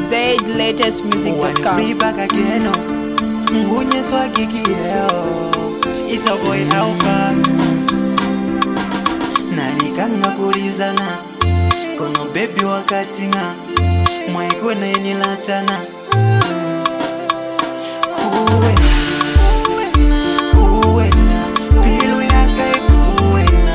Zaid latestmusic.com. Free back again, Munye swagigi It's a boy Alpha. Nalikanga kulizana kono baby wakati nga mwaiko na yeni latana kuwena pilu yaka kuwena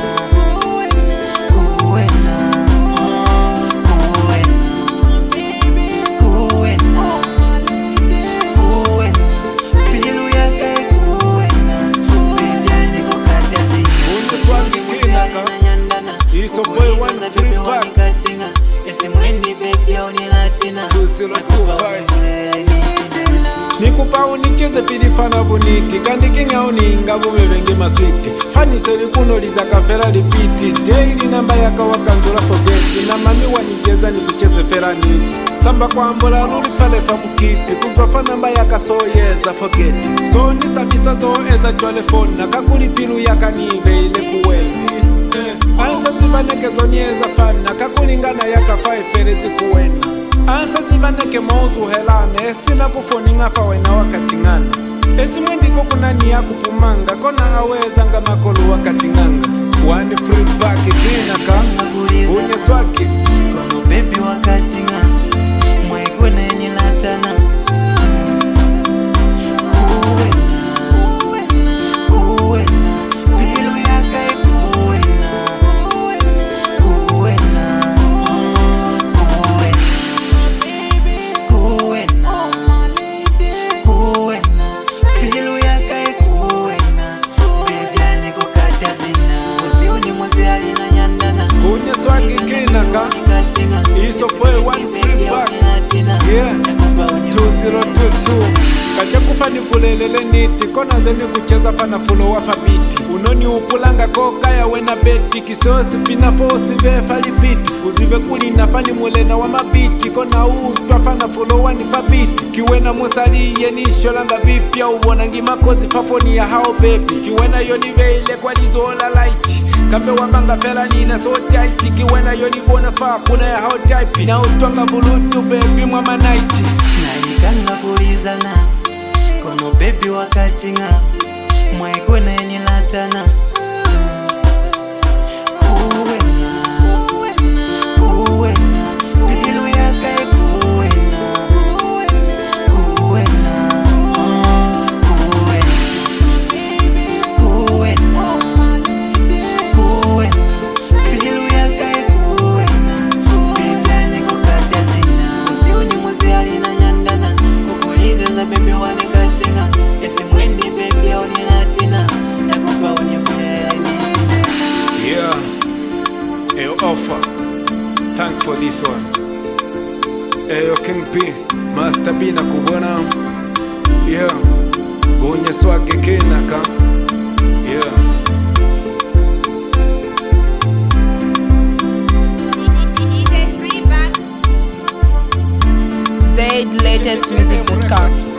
pilu yaka kuwena baby niko katazi Swangi kinaka Iso boy one free back ese mwendi baby unilatina 2025 Nikupa unicheze pilifana buniti kandi kinga uninga bubebenge maswiti Fani seri kuno lizaka fera lipiti Daily namba yaka wakanzula forget na mami wanijeza nikucheze fera niti Samba kwa ambola ruli falefa mukiti Kuzwafa namba yaka so yeza forget So nisabisa zo eza chwale phone Nakakuli pilu yaka nive ile kuweli Ansa zivaneke zonyeza fana Kakulingana yaka faifere kuwena Ansa zivaneke mauzu helane Estina kufoni ngafa wena wakati ngana Esi mwendiko kunani ya kupumanga Kona aweza nga makolu wakati nganga One free back kinaka Unye swaki kono baby wakati nga mwaiko na yeni latana kuwena pilu yaka kuwena pilu yaka kuwena baby aniko katazina usiuni muzi alina nyandana Unye swaki kinaka Iso boy one free back Yeah 2022 Kacha kufa nivulelele niti Kona zeni kucheza fana fulo wafabiti Unoni upulanga koka ya wena beti Kisosi pina fosi vefa lipiti Uzive kuli nafani mulena wa mabiti Kona utwa fana fulo wanifabiti Kiwena musali yeni sholanga vipi ya uwonangi makozi fafoni ya hao baby Kiwena yoni veile kwa lizola light Kambe wabanga fela nina so tight Kiwena yoni bona faa kuna ya hao type Na utwanga bulutu baby mwama night nalikanga kulizana kono baby wakati nga mwaiko na yeni latana kuwena pilu yaka kuwena pilu yaka kuwena baby aniko katazina usiuni muzi alina nyandana kukulize za baby wanikatinga esi mwendi baby unilatina nakupa unifulele Yeah, Ayo offer. Thank for this one. Ayo King P, Master B na kubona. Yeah, Gonye swage kinaka. Yeah. Zaid latestmusic.com.